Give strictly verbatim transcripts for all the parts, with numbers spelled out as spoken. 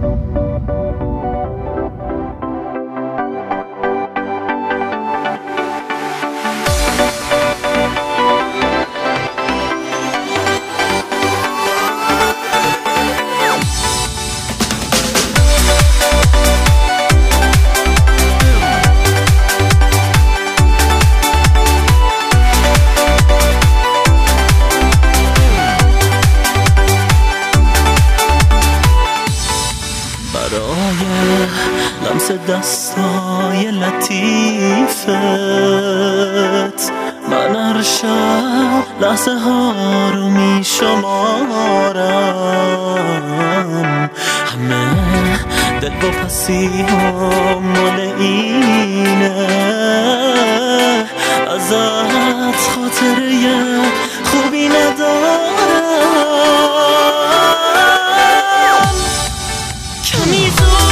لمس دستای لطیفت من هر شب لحظه ها رو می شمارم، همه دل با پسی ها مال اینه، ازت خاطره خوبی ندارم. کمی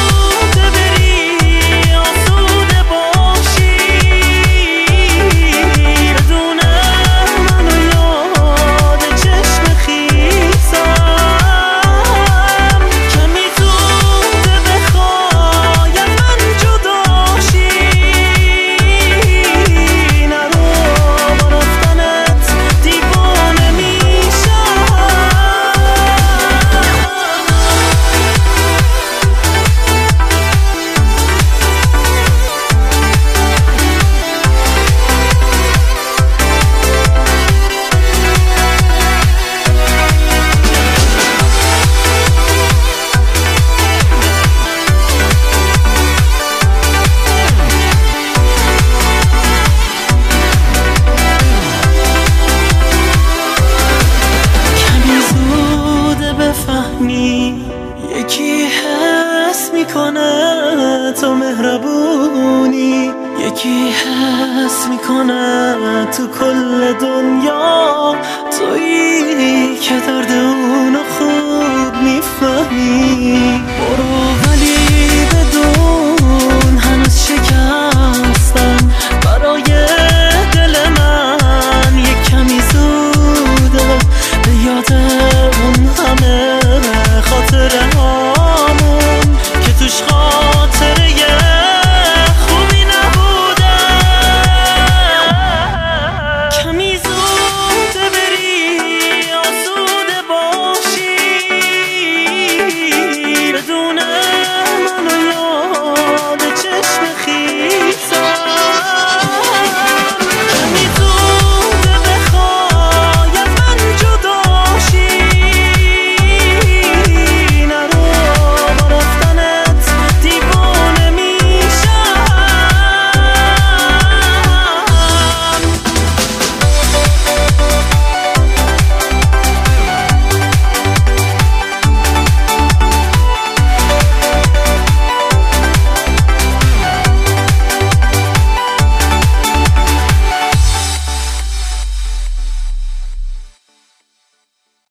یکی حس میکنه تو مهربونی، یکی حس میکنه تو کل دنیا تویی که درد اونو خون